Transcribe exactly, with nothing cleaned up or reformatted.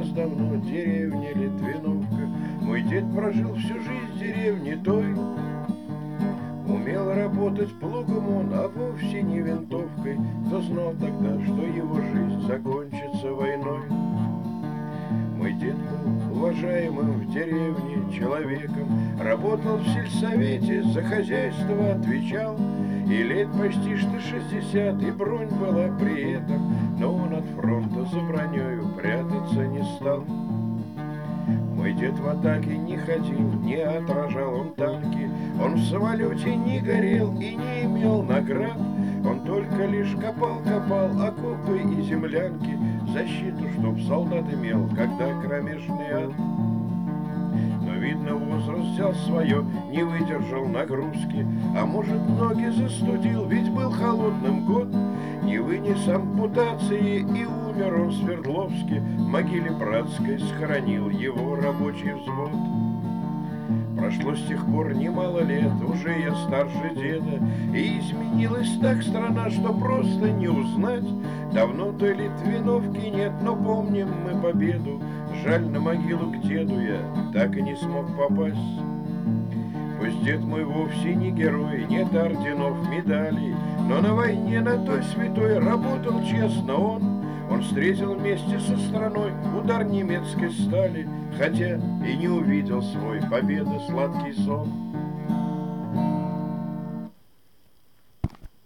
нас давно деревня Литвиновка. Мой дед прожил всю жизнь в деревне той. Умел работать плугом он, а вовсе не винтовкой. Кто знал тогда, что его жизнь закончится войной? Мой дед был уважаемым в деревне человеком, работал в сельсовете, за хозяйство отвечал. И лет почти что шестьдесят, и бронь была при этом, но он от фронта за бронёю прятаться не стал. Мой дед в атаке не ходил, не отражал он танки, он в самолете не горел и не имел наград. Он только лишь копал-копал окопы и землянки, защиту, чтоб солдат имел, когда кромешный ад. Но, видно, возраст взял свое, не выдержал нагрузки, а может, ноги застудил, ведь был холодным год. Не вынес ампутации, и умер он в Свердловске, в могиле братской схоронил его рабочий взвод. Прошло с тех пор немало лет, уже я старше деда, и изменилась так страна, что просто не узнать. Давно той Литвиновки нет, но помним мы победу. Жаль, на могилу к деду я так и не смог попасть. Пусть дед мой вовсе не герой, нет орденов, медалей, но на войне на той святой работал честно он. Он встретил вместе со страной удар немецкой стали, хотя и не увидел свой победы сладкий сон.